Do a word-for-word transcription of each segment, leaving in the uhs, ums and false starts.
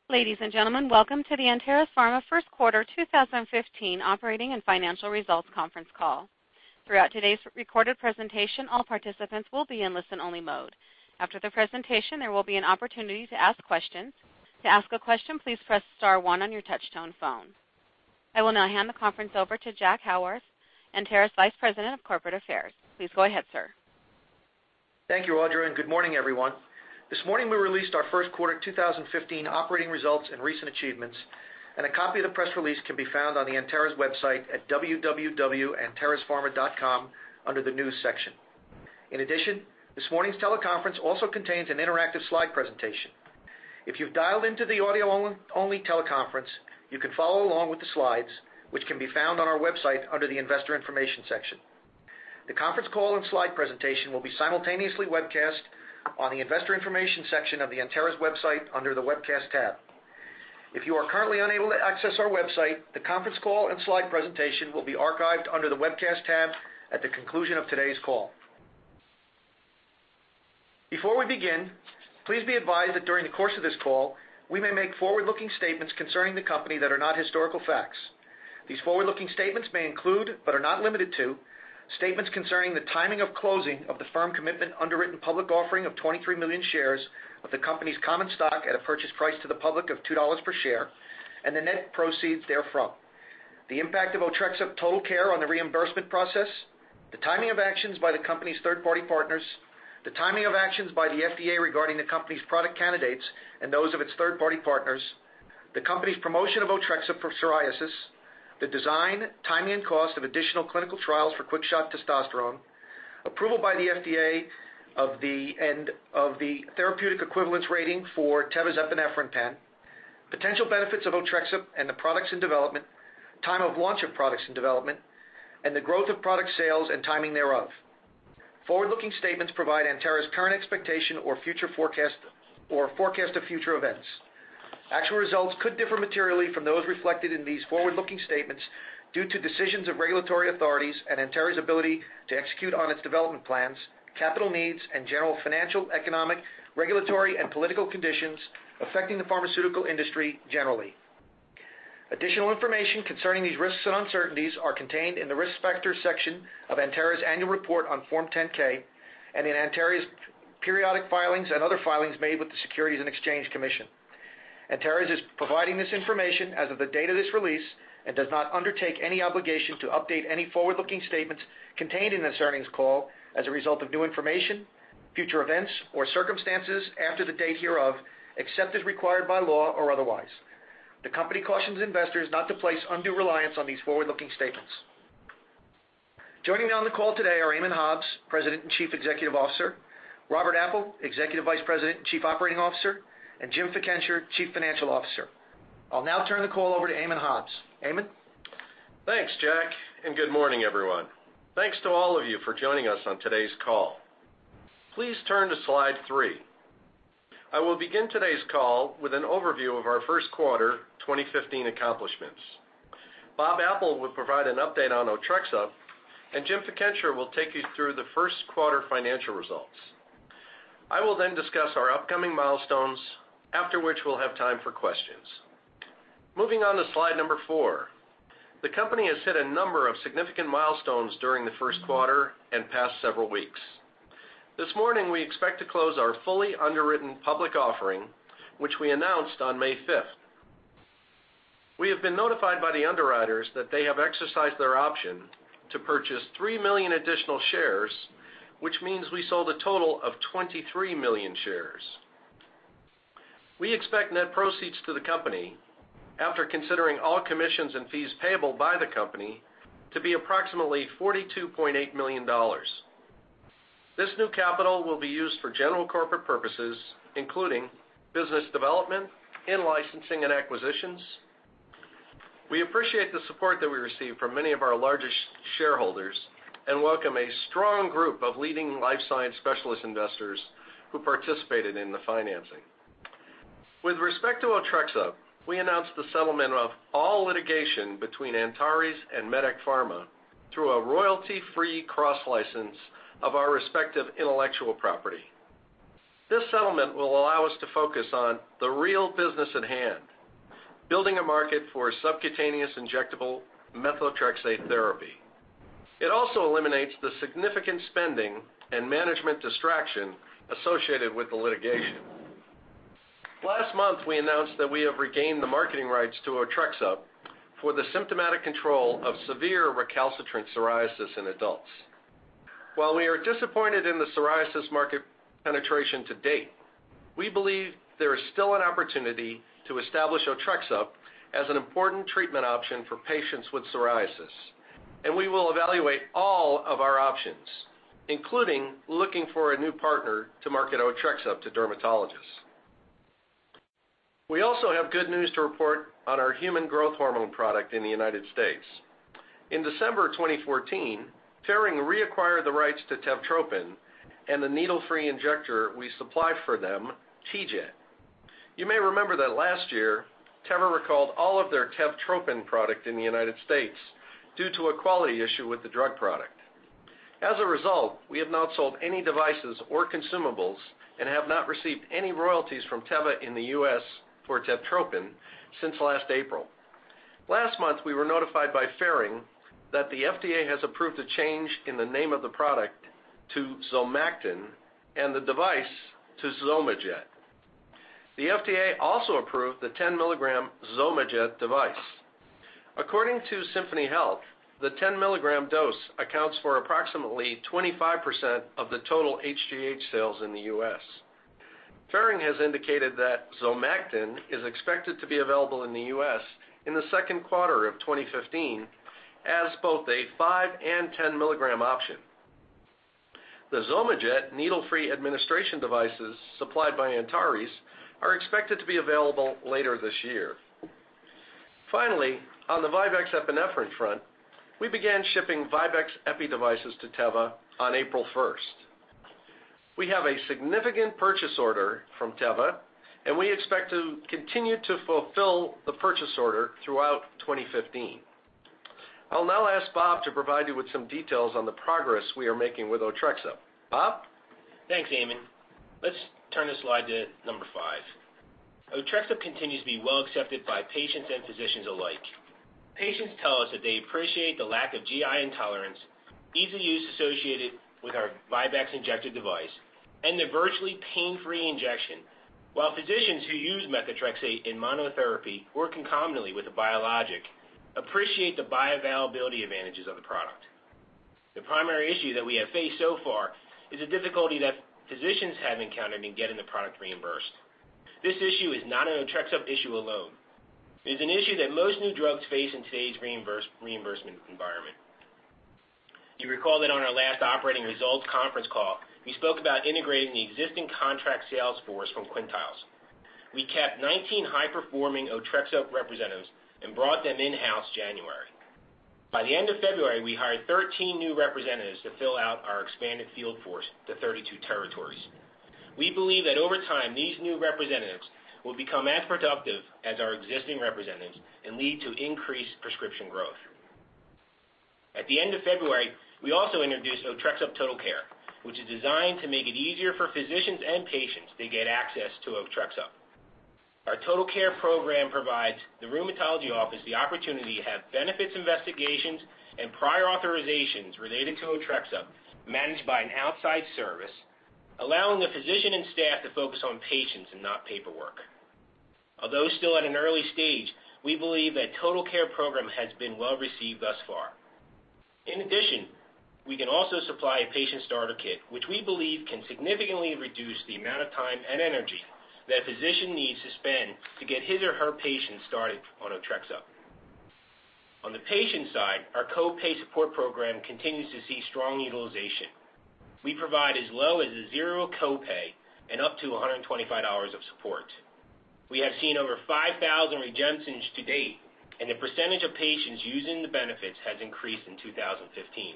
Ladies and gentlemen, welcome to the Antares Pharma First Quarter two thousand fifteen Operating and Financial Results Conference Call. Throughout today's recorded presentation, all participants will be in listen-only mode. After the presentation, there will be an opportunity to ask questions. To ask a question, please press star one on your touch-tone phone. I will now hand the conference over to Jack Howarth, Antares Vice President of Corporate Affairs. Please go ahead, sir. Thank you, Audra, and good morning, everyone. This morning we released our first quarter two thousand fifteen operating results and recent achievements, and a copy of the press release can be found on the Antares website at w w w dot antares pharma dot com under the News section. In addition, this morning's teleconference also contains an interactive slide presentation. If you've dialed into the audio-only teleconference, you can follow along with the slides, which can be found on our website under the Investor Information section. The conference call and slide presentation will be simultaneously webcast on the Investor Information section of the Antares website under the Webcast tab. If you are currently unable to access our website, the conference call and slide presentation will be archived under the Webcast tab at the conclusion of today's call. Before we begin, please be advised that during the course of this call, we may make forward-looking statements concerning the company that are not historical facts. These forward-looking statements may include, but are not limited to, statements concerning the timing of closing of the firm commitment underwritten public offering of twenty-three million shares of the company's common stock at a purchase price to the public of two dollars per share, and the net proceeds therefrom. The impact of Otrexup Total Care on the reimbursement process, the timing of actions by the company's third-party partners, the timing of actions by the F D A regarding the company's product candidates and those of its third-party partners, the company's promotion of Otrexup for psoriasis, the design, timing, and cost of additional clinical trials for quick-shot testosterone, approval by the F D A of the end of the therapeutic equivalence rating for Teva's epinephrine pen, potential benefits of Otrexup and the products in development, time of launch of products in development, and the growth of product sales and timing thereof. Forward-looking statements provide Antares' current expectation or future forecast or forecast of future events. Actual results could differ materially from those reflected in these forward-looking statements due to decisions of regulatory authorities and Antares' ability to execute on its development plans, capital needs, and general financial, economic, regulatory, and political conditions affecting the pharmaceutical industry generally. Additional information concerning these risks and uncertainties are contained in the Risk Factors section of Antares' annual report on Form ten K and in Antares' periodic filings and other filings made with the Securities and Exchange Commission. Antares is providing this information as of the date of this release and does not undertake any obligation to update any forward-looking statements contained in this earnings call as a result of new information, future events, or circumstances after the date hereof, except as required by law or otherwise. The company cautions investors not to place undue reliance on these forward-looking statements. Joining me on the call today are Eamon Hobbs, President and Chief Executive Officer, Robert Apple, Executive Vice President and Chief Operating Officer, and Jim Fikencher, Chief Financial Officer. I'll now turn the call over to Eamon Hobbs. Eamon? Thanks, Jack, and good morning, everyone. Thanks to all of you for joining us on today's call. Please turn to slide three. I will begin today's call with an overview of our first quarter twenty fifteen accomplishments. Bob Apple will provide an update on Otrexup, and Jim Fikencher will take you through the first quarter financial results. I will then discuss our upcoming milestones, after which we'll have time for questions. Moving on to slide number four. The company has hit a number of significant milestones during the first quarter and past several weeks. This morning, we expect to close our fully underwritten public offering, which we announced on May fifth. We have been notified by the underwriters that they have exercised their option to purchase three million additional shares, which means we sold a total of twenty-three million shares. We expect net proceeds to the company, after considering all commissions and fees payable by the company, to be approximately forty-two point eight million dollars. This new capital will be used for general corporate purposes, including business development, in-licensing, and acquisitions. We appreciate the support that we receive from many of our largest shareholders and welcome a strong group of leading life science specialist investors who participated in the financing. With respect to Otrexup, we announced the settlement of all litigation between Antares and Medec Pharma through a royalty-free cross-license of our respective intellectual property. This settlement will allow us to focus on the real business at hand, building a market for subcutaneous injectable methotrexate therapy. It also eliminates the significant spending and management distraction associated with the litigation. Last month, we announced that we have regained the marketing rights to Otrexup for the symptomatic control of severe recalcitrant psoriasis in adults. While we are disappointed in the psoriasis market penetration to date, we believe there is still an opportunity to establish Otrexup as an important treatment option for patients with psoriasis, and we will evaluate all of our options, including looking for a new partner to market Otrexup to dermatologists. We also have good news to report on our human growth hormone product in the United States. In December twenty fourteen, Ferring reacquired the rights to Tevtropin and the needle-free injector we supply for them, T-Jet. You may remember that last year, Teva recalled all of their Tevtropin product in the United States due to a quality issue with the drug product. As a result, we have not sold any devices or consumables and have not received any royalties from Teva in the U S for Tevtropin since last April. Last month, we were notified by Ferring that the F D A has approved a change in the name of the product to Zomactin and the device to Zomajet. The F D A also approved the ten milligram Zomajet device. According to Symphony Health, the ten milligram dose accounts for approximately twenty-five percent of the total H G H sales in the U S. Ferring has indicated that Zomactin is expected to be available in the U S in the second quarter of twenty fifteen as both a five and ten milligram option. The Zomajet needle-free administration devices supplied by Antares are expected to be available later this year. Finally, on the Vivex epinephrine front, we began shipping Vivex Epi devices to Teva on April first. We have a significant purchase order from Teva, and we expect to continue to fulfill the purchase order throughout twenty fifteen. I'll now ask Bob to provide you with some details on the progress we are making with Otrexup. Bob? Thanks, Eamon. Let's turn the slide to number five. Otrexup continues to be well accepted by patients and physicians alike. Patients tell us that they appreciate the lack of G I intolerance, ease of use associated with our Vivex injector device, and the virtually pain-free injection, while physicians who use methotrexate in monotherapy or concomitantly with a biologic appreciate the bioavailability advantages of the product. The primary issue that we have faced so far is a difficulty that physicians have encountered in getting the product reimbursed. This issue is not an Otrexup issue alone. It is an issue that most new drugs face in today's reimburse, reimbursement environment. You recall that on our last operating results conference call, we spoke about integrating the existing contract sales force from Quintiles. We kept nineteen high-performing Otrexup representatives and brought them in-house January. By the end of February, we hired thirteen new representatives to fill out our expanded field force to thirty-two territories. We believe that over time, these new representatives will become as productive as our existing representatives and lead to increased prescription growth. At the end of February, we also introduced Otrexup Total Care, which is designed to make it easier for physicians and patients to get access to Otrexup. Our Total Care program provides the rheumatology office the opportunity to have benefits investigations and prior authorizations related to Otrexup managed by an outside service, allowing the physician and staff to focus on patients and not paperwork. Although still at an early stage, we believe that Total Care program has been well received thus far. In addition, we can also supply a patient starter kit, which we believe can significantly reduce the amount of time and energy that a physician needs to spend to get his or her patient started on Otrexup. On the patient side, our co-pay support program continues to see strong utilization. We provide as low as a zero copay and up to one hundred twenty-five dollars of support. We have seen over five thousand redemptions to date, and the percentage of patients using the benefits has increased in two thousand fifteen.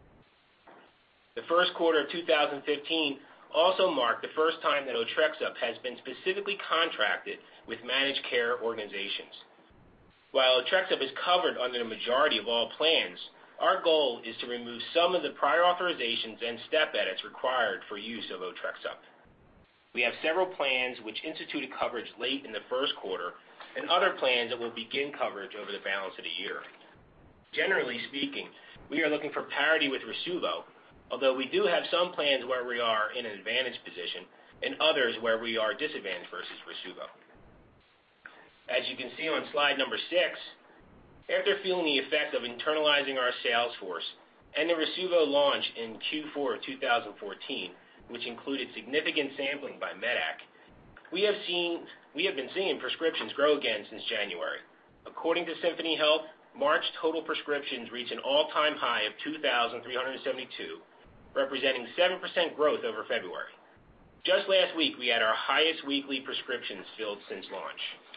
The first quarter of two thousand fifteen also marked the first time that Otrexup has been specifically contracted with managed care organizations. While Otrexup is covered under the majority of all plans, our goal is to remove some of the prior authorizations and step edits required for use of Otrexup. We have several plans which instituted coverage late in the first quarter and other plans that will begin coverage over the balance of the year. Generally speaking, we are looking for parity with Rasuvo, although we do have some plans where we are in an advantage position and others where we are disadvantaged versus Rasuvo. As you can see on slide number six, after feeling the effect of internalizing our sales force and the Rasuvo launch in Q four of two thousand fourteen, which included significant sampling by Medac, we have seen we have been seeing prescriptions grow again since January. According to Symphony Health, March total prescriptions reached an all-time high of two thousand three hundred seventy-two, representing seven percent growth over February. Just last week, we had our highest weekly prescriptions filled since launch.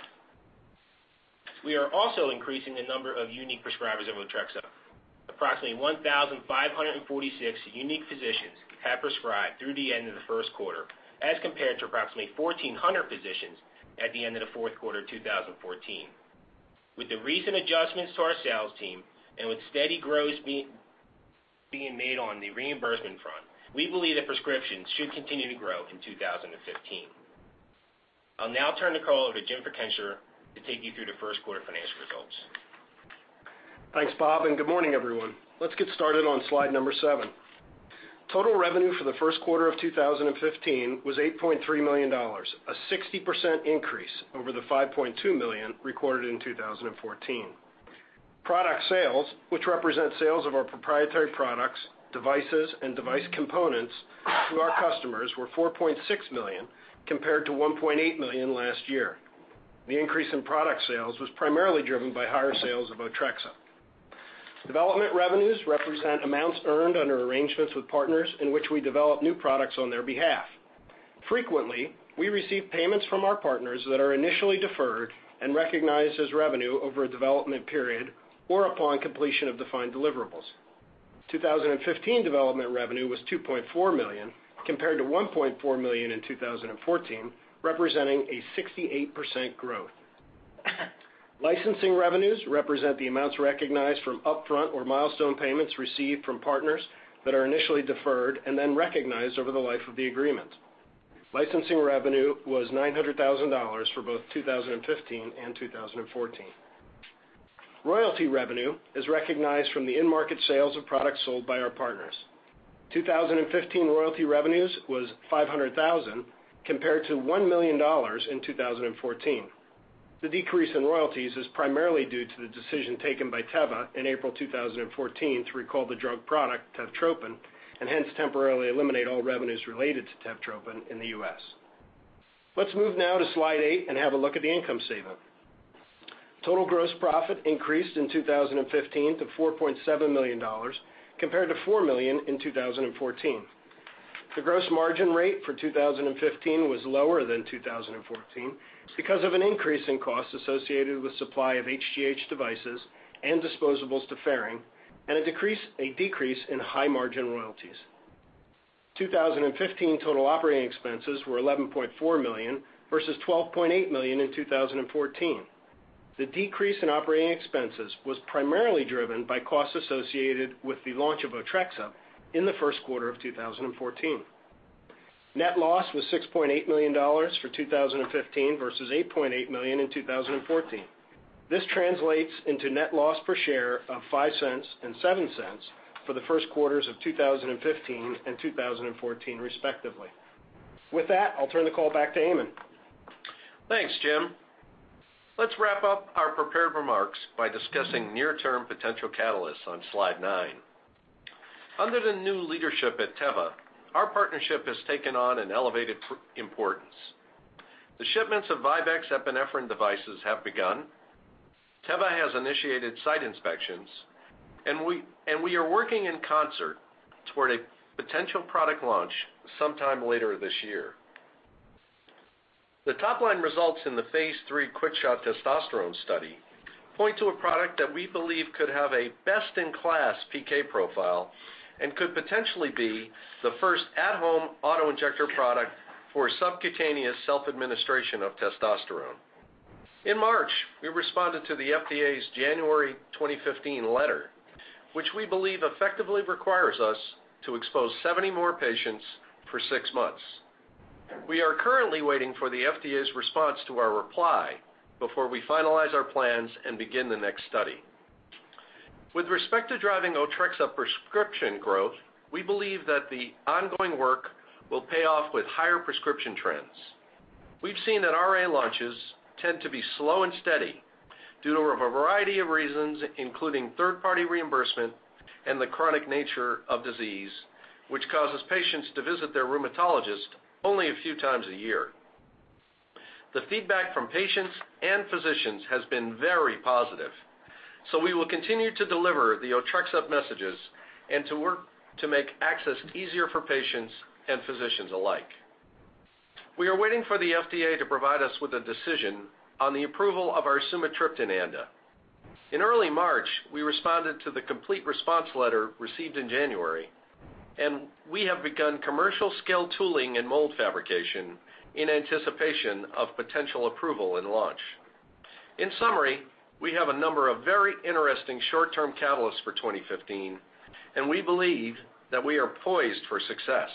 We are also increasing the number of unique prescribers of Otrexup. Approximately one thousand five hundred forty-six unique physicians have prescribed through the end of the first quarter, as compared to approximately fourteen hundred physicians at the end of the fourth quarter of two thousand fourteen. With the recent adjustments to our sales team and with steady growth being, being made on the reimbursement front, we believe that prescriptions should continue to grow in two thousand fifteen. I'll now turn the call over to Jim Frekencher to take you through the first quarter financial results. Thanks, Bob, and good morning, everyone. Let's get started on slide number seven. Total revenue for the first quarter of two thousand fifteen was eight point three million dollars, a sixty percent increase over the five point two million dollars recorded in two thousand fourteen. Product sales, which represent sales of our proprietary products, devices, and device components to our customers, were four point six million dollars compared to one point eight million dollars last year. The increase in product sales was primarily driven by higher sales of Otrexup. Development revenues represent amounts earned under arrangements with partners in which we develop new products on their behalf. Frequently, we receive payments from our partners that are initially deferred and recognized as revenue over a development period or upon completion of defined deliverables. two thousand fifteen development revenue was two point four million dollars compared to one point four million dollars in two thousand fourteen, representing a sixty-eight percent growth. Licensing revenues represent the amounts recognized from upfront or milestone payments received from partners that are initially deferred and then recognized over the life of the agreement. Licensing revenue was nine hundred thousand dollars for both two thousand fifteen and two thousand fourteen. Royalty revenue is recognized from the in-market sales of products sold by our partners. two thousand fifteen royalty revenues was five hundred thousand dollars compared to one million dollars in two thousand fourteen. The decrease in royalties is primarily due to the decision taken by Teva in April two thousand fourteen to recall the drug product Tevtropin and hence temporarily eliminate all revenues related to Tevtropin in the U S. Let's move now to slide eight and have a look at the income statement. Total gross profit increased in two thousand fifteen to four point seven million dollars compared to four million dollars in two thousand fourteen. The gross margin rate for two thousand fifteen was lower than two thousand fourteen because of an increase in costs associated with supply of H G H devices and disposables to Ferring, and a decrease, a decrease in high-margin royalties. two thousand fifteen total operating expenses were eleven point four million dollars versus twelve point eight million dollars in two thousand fourteen. The decrease in operating expenses was primarily driven by costs associated with the launch of Otrexup in the first quarter of two thousand fourteen. Net loss was six point eight million dollars for two thousand fifteen versus eight point eight million dollars in two thousand fourteen. This translates into net loss per share of five cents and seven cents for the first quarters of two thousand fifteen and two thousand fourteen, respectively. With that, I'll turn the call back to Eamon. Thanks, Jim. Let's wrap up our prepared remarks by discussing near-term potential catalysts on slide nine. Under the new leadership at Teva, our partnership has taken on an elevated importance. The shipments of Vibex epinephrine devices have begun. Teva has initiated site inspections, and we, and we are working in concert toward a potential product launch sometime later this year. The top-line results in the phase three QuickShot testosterone study point to a product that we believe could have a best-in-class P K profile and could potentially be the first at-home auto-injector product for subcutaneous self-administration of testosterone. In March, we responded to the F D A's January twenty fifteen letter, which we believe effectively requires us to expose seventy more patients for six months. We are currently waiting for the F D A's response to our reply before we finalize our plans and begin the next study. With respect to driving Otrexup prescription growth, we believe that the ongoing work will pay off with higher prescription trends. We've seen that R A launches tend to be slow and steady due to a variety of reasons, including third-party reimbursement and the chronic nature of disease, which causes patients to visit their rheumatologist only a few times a year. The feedback from patients and physicians has been very positive, so we will continue to deliver the Otrexup messages and to work to make access easier for patients and physicians alike. We are waiting for the F D A to provide us with a decision on the approval of our sumatriptan ANDA. In early March, we responded to the complete response letter received in January, and we have begun commercial scale tooling and mold fabrication in anticipation of potential approval and launch. In summary, we have a number of very interesting short-term catalysts for twenty fifteen, and we believe that we are poised for success.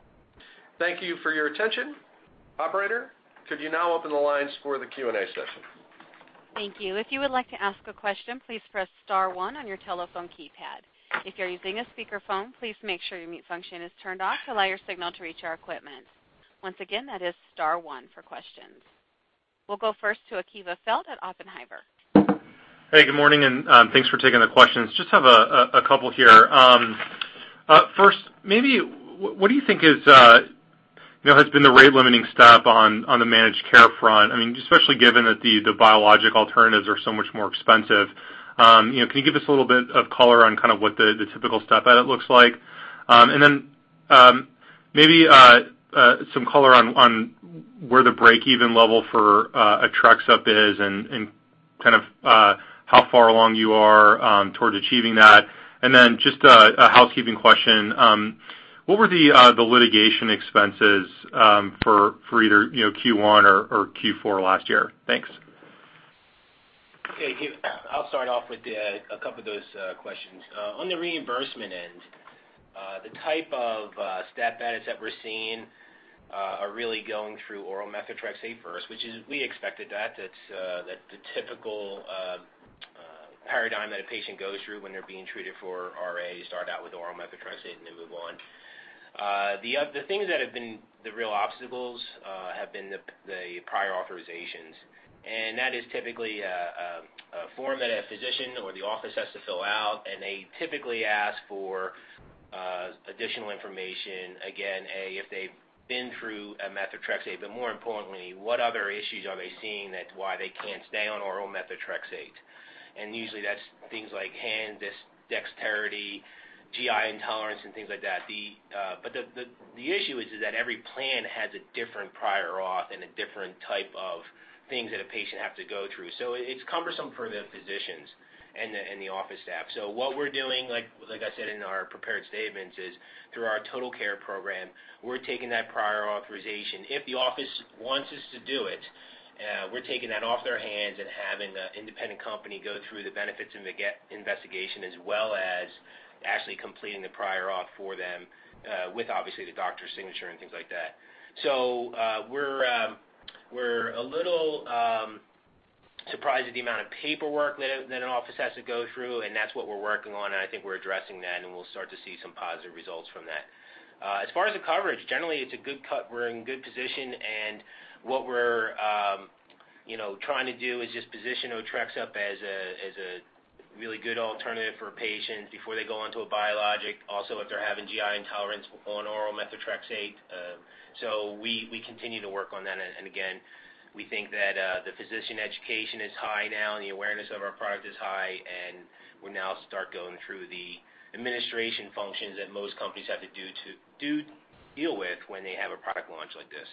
Thank you for your attention. Operator, could you now open the lines for the Q and A session? Thank you. If you would like to ask a question, please press star one on your telephone keypad. If you're using a speakerphone, please make sure your mute function is turned off to allow your signal to reach our equipment. Once again, that is star one for questions. We'll go first to Akiva Felt at Oppenheimer. Hey, good morning, and um, thanks for taking the questions. Just have a, a, a couple here. Um, uh, first, maybe what do you think is uh, you know has been the rate limiting step on, on the managed care front? I mean, especially given that the, the biologic alternatives are so much more expensive. Um, you know, can you give us a little bit of color on kind of what the, the typical step edit looks like? Um, and then um, maybe uh, uh, some color on, on where the break-even level for uh, Otrexup is and, and kind of uh, how far along you are um, towards achieving that. And then just a, a housekeeping question. Um, what were the uh, the litigation expenses um, for, for either you know Q one or, or Q four last year? Thanks. Okay, I'll start off with the, a couple of those uh, questions. Uh, on the reimbursement end, uh, the type of uh, step edits that we're seeing uh, are really going through oral methotrexate first, which is, we expected that. That's uh, that the typical uh, uh, paradigm that a patient goes through when they're being treated for R A. Start out with oral methotrexate and then move on. Uh, the uh, the things that have been the real obstacles uh, have been the, the prior authorizations. And that is typically a, a, a form that a physician or the office has to fill out, and they typically ask for uh, additional information. Again, A, if they've been through a methotrexate, but more importantly, what other issues are they seeing that why they can't stay on oral methotrexate? And usually that's things like hand dexterity, G I intolerance, and things like that. The uh, but the, the the issue is, is that every plan has a different prior auth and a different type of things that a patient have to go through. So it's cumbersome for the physicians and the, and the office staff. So what we're doing, like like I said in our prepared statements, is through our Total Care program, we're taking that prior authorization. If the office wants us to do it, uh, we're taking that off their hands and having an independent company go through the benefits investigation as well as actually completing the prior auth for them uh, with obviously the doctor's signature and things like that. So uh, we're um, We're a little um, surprised at the amount of paperwork that, that an office has to go through, and that's what we're working on, and I think we're addressing that, and we'll start to see some positive results from that. Uh, as far as the coverage, generally it's a good cut. We're in good position, and what we're um, you know trying to do is just position Otrexup as a as a really good alternative for patients before they go onto a biologic. Also, if they're having G I intolerance on oral methotrexate. Uh, So we, we continue to work on that, and, and again, we think that uh, the physician education is high now, and the awareness of our product is high, and we're now start going through the administration functions that most companies have to do to do deal with when they have a product launch like this.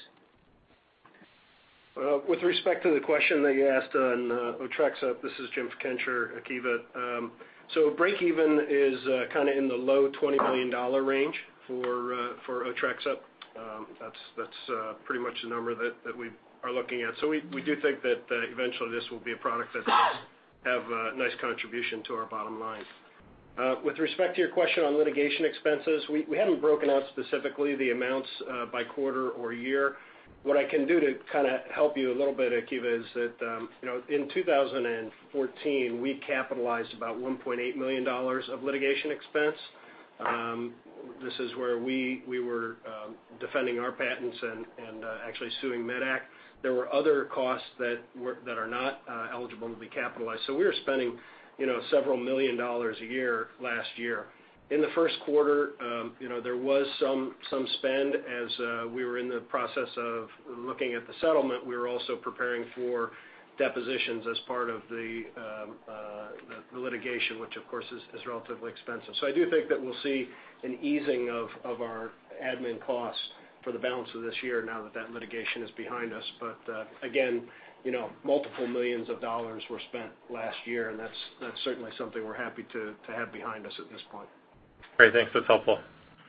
Uh, with respect to the question that you asked on uh, Otrexup, this is Jim Fikencher, Akiva. Um, so break even is uh, kind of in the low twenty million dollars range for uh, for Otrexup. Um, that's that's uh, pretty much the number that, that we are looking at. So we, we do think that uh, eventually this will be a product that does have a nice contribution to our bottom line. Uh, with respect to your question on litigation expenses, we, we haven't broken out specifically the amounts uh, by quarter or year. What I can do to kind of help you a little bit, Akiva, is that um, you know in two thousand fourteen we capitalized about one point eight million dollars of litigation expense. Um, this is where we we were um, defending our patents and and uh, actually suing Medac. There were other costs that were that are not uh, eligible to be capitalized. So we were spending you know several million dollars a year last year. In the first quarter, um, you know, there was some some spend as uh, we were in the process of looking at the settlement. We were also preparing for depositions as part of the, um, uh, the, the litigation, which of course is, is relatively expensive. So I do think that we'll see an easing of, of our admin costs for the balance of this year now that that litigation is behind us. But uh, again, you know, multiple millions of dollars were spent last year, and that's that's certainly something we're happy to, to have behind us at this point. Great, thanks. That's helpful.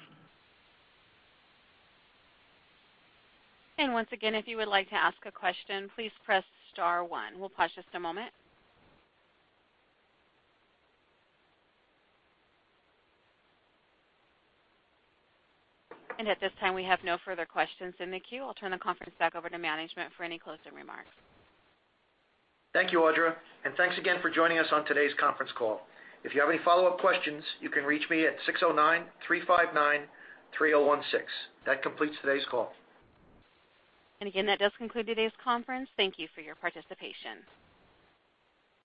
And once again, if you would like to ask a question, please press star one. We'll pause just a moment. And at this time, we have no further questions in the queue. I'll turn the conference back over to management for any closing remarks. Thank you, Audra, and thanks again for joining us on today's conference call. If you have any follow-up questions, you can reach me at six oh nine, three five nine, three oh one six. That completes today's call. And again, that does conclude today's conference. Thank you for your participation.